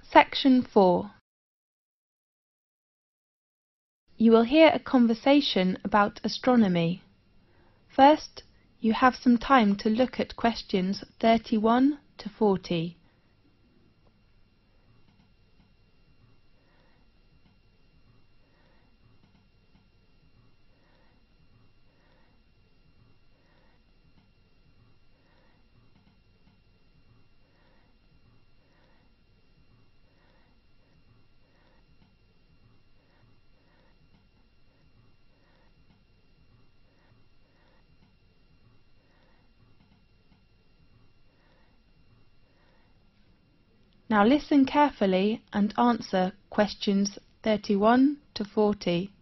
Section 4. You will hear a conversation about astronomy. First, you have some time to look at questions 31 to 40. Now listen carefully and answer questions 31 to 40.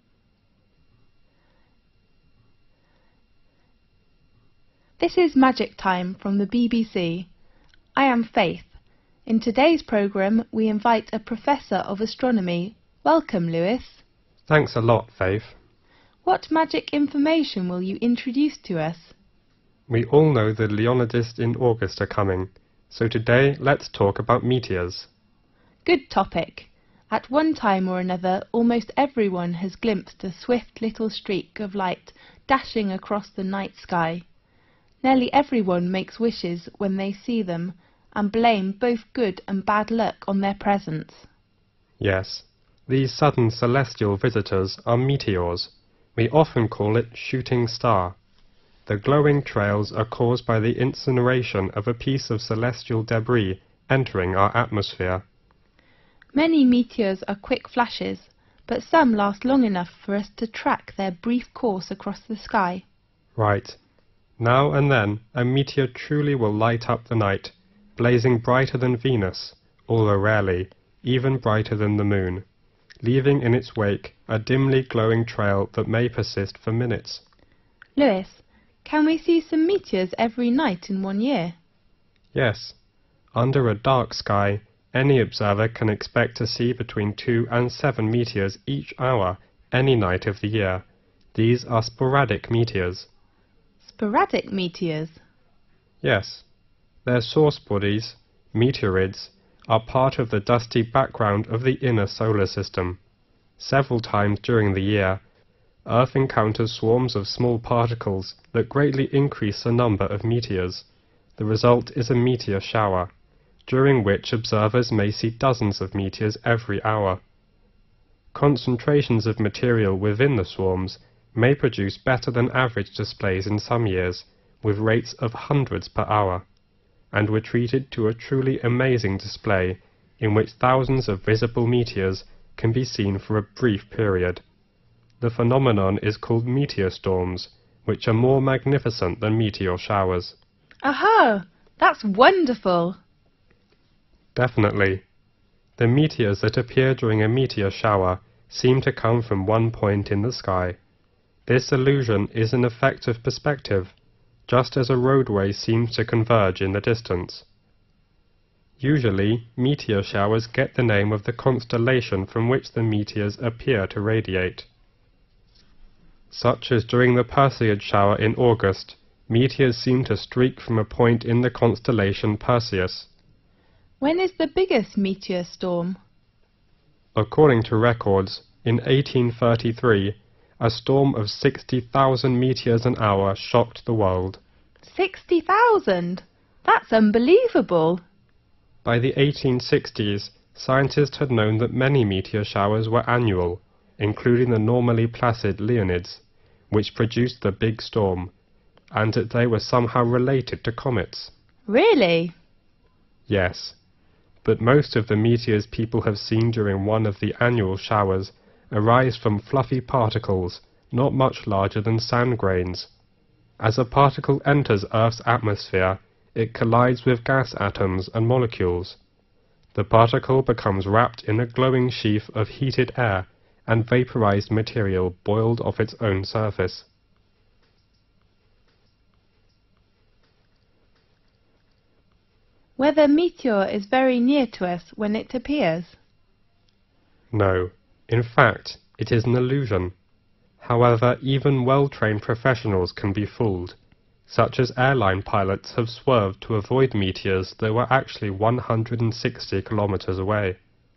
This is Magic Time from the BBC. I am Faith. In today's programme we invite a Professor of Astronomy. Welcome, Lewis. Thanks a lot, Faith. What magic information will you introduce to us? We all know the Leonids in August are coming, so today let's talk about meteors. Good topic. At one time or another, almost everyone has glimpsed a swift little streak of light dashing across the night sky. Nearly everyone makes wishes when they see them and blame both good and bad luck on their presence. Yes, these sudden celestial visitors are meteors. We often call it shooting star. The glowing trails are caused by the incineration of a piece of celestial debris entering our atmosphere. Many meteors are quick flashes, but some last long enough for us to track their brief course across the sky. Right. Now and then, a meteor truly will light up the night, blazing brighter than Venus, although rarely, even brighter than the moon, leaving in its wake a dimly glowing trail that may persist for minutes. Lewis, can we see some meteors every night in 1 year? Yes. Under a dark sky, any observer can expect to see between 2 and 7 meteors each hour, any night of the year. These are sporadic meteors. Sporadic meteors? Yes. Their source bodies, meteorids, are part of the dusty background of the inner solar system. Several times during the year, Earth encounters swarms of small particles that greatly increase the number of meteors. The result is a meteor shower, during which observers may see dozens of meteors every hour. Concentrations of material within the swarms may produce better than average displays in some years, with rates of hundreds per hour, and were treated to a truly amazing display in which thousands of visible meteors can be seen for a brief period. The phenomenon is called meteor storms, which are more magnificent than meteor showers. Aha! That's wonderful! Definitely. The meteors that appear during a meteor shower seem to come from one point in the sky. This illusion is an effect of perspective, just as a roadway seems to converge in the distance. Usually, meteor showers get the name of the constellation from which the meteors appear to radiate. Such as during the Perseid shower in August, meteors seem to streak from a point in the constellation Perseus. When is the biggest meteor storm? According to records, in 1833, a storm of 60,000 meteors an hour shocked the world. 60,000? That's unbelievable! By the 1860s, scientists had known that many meteor showers were annual, including the normally placid Leonids, which produced the big storm, and that they were somehow related to comets. Really? Yes, but most of the meteors people have seen during one of the annual showers arise from fluffy particles not much larger than sand grains. As a particle enters Earth's atmosphere, it collides with gas atoms and molecules. The particle becomes wrapped in a glowing sheath of heated air and vaporized material boiled off its own surface. Whether a meteor is very near to us when it appears? No, in fact, it is an illusion. However, even well-trained professionals can be fooled, such as airline pilots have swerved to avoid meteors that were actually 160 kilometers away.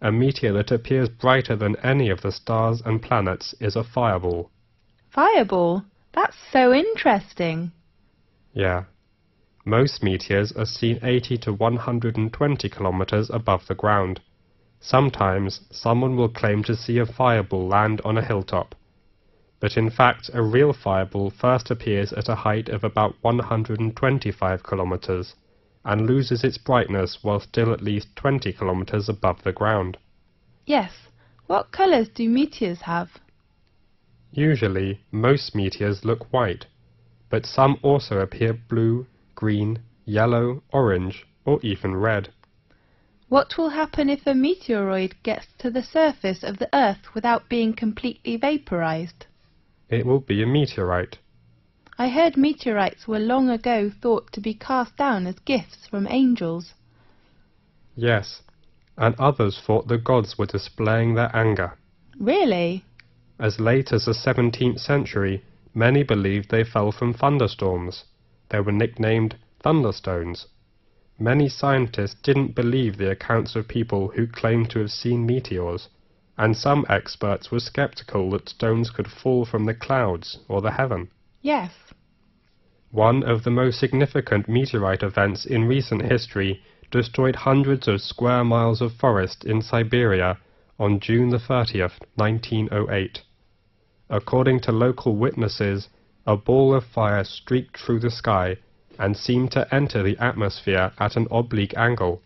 A meteor that appears brighter than any of the stars and planets is a fireball. Fireball? That's so interesting. Yeah. Most meteors are seen 80 to 120 kilometers above the ground. Sometimes someone will claim to see a fireball land on a hilltop. But in fact, a real fireball first appears at a height of about 125 kilometers and loses its brightness while still at least 20 kilometers above the ground. Yes. What colours do meteors have? Usually, most meteors look white, but some also appear blue, green, yellow, orange, or even red. What will happen if a meteoroid gets to the surface of the Earth without being completely vaporized? It will be a meteorite. I heard meteorites were long ago thought to be cast down as gifts from angels. Yes, and others thought the gods were displaying their anger. Really? As late as the 17th century, many believed they fell from thunderstorms. They were nicknamed thunderstones. Many scientists didn't believe the accounts of people who claimed to have seen meteors, and some experts were skeptical that stones could fall from the clouds or the heaven. Yes. One of the most significant meteorite events in recent history destroyed hundreds of square miles of forest in Siberia on June the 30th, 1908. According to local witnesses, a ball of fire streaked through the sky and seemed to enter the atmosphere at an oblique angle.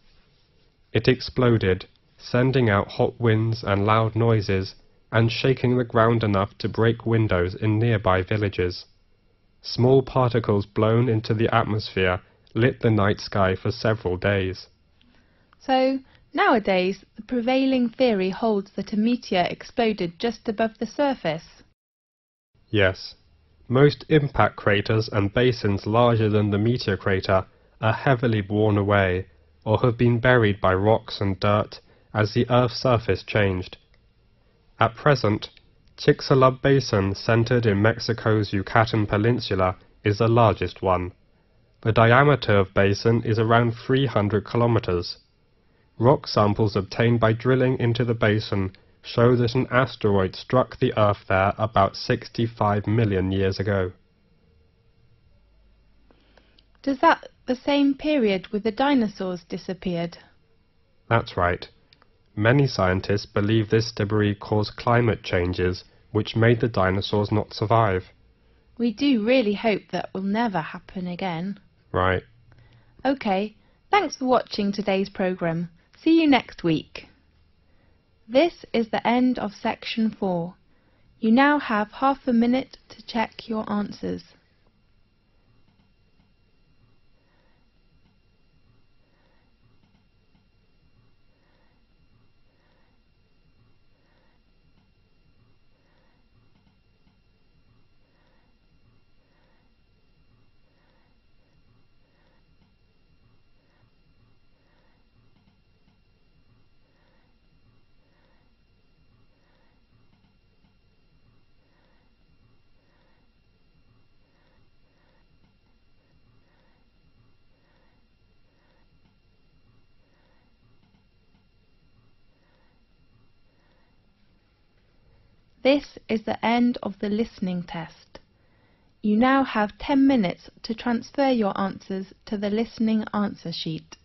It exploded, sending out hot winds and loud noises, and shaking the ground enough to break windows in nearby villages. Small particles blown into the atmosphere lit the night sky for several days. So, nowadays, the prevailing theory holds that a meteor exploded just above the surface. Yes. Most impact craters and basins larger than the meteor crater are heavily worn away, or have been buried by rocks and dirt as the Earth's surface changed. At present, Chicxulub Basin, centered in Mexico's Yucatan Peninsula, is the largest one. The diameter of basin is around 300 kilometers. Rock samples obtained by drilling into the basin show that an asteroid struck the Earth there about 65 million years ago. Does that the same period with the dinosaurs disappeared? That's right. Many scientists believe this debris caused climate changes which made the dinosaurs not survive. We do really hope that will never happen again. Right. OK, thanks for watching today's programme. See you next week. This is the end of section 4. You now have half a minute to check your answers. This is the end of the listening test. You now have 10 minutes to transfer your answers to the listening answer sheet.